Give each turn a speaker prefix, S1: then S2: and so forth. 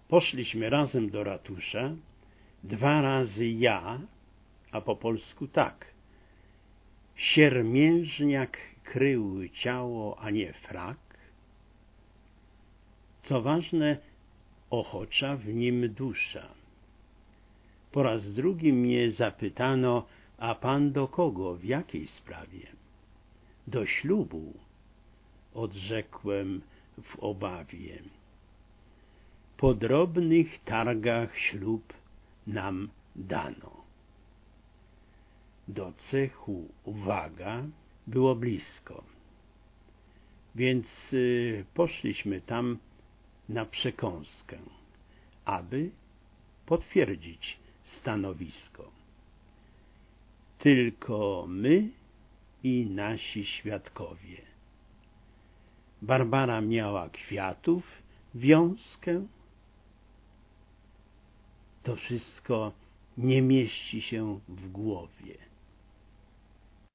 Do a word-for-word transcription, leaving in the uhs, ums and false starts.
S1: Poszliśmy razem do ratusza, dwa razy ja, a po polsku tak. Siermiężniak krył ciało, a nie frak. Co ważne, ochocza w nim dusza. Po raz drugi mnie zapytano, a pan do kogo, w jakiej sprawie? Do ślubu, odrzekłem w obawie. Po drobnych targach ślub nam dano. Do cechu uwaga było blisko, więc y, poszliśmy tam na przekąskę, aby potwierdzić stanowisko. Tylko my i nasi świadkowie. Barbara miała kwiatów wiązkę. To wszystko nie mieści się w głowie.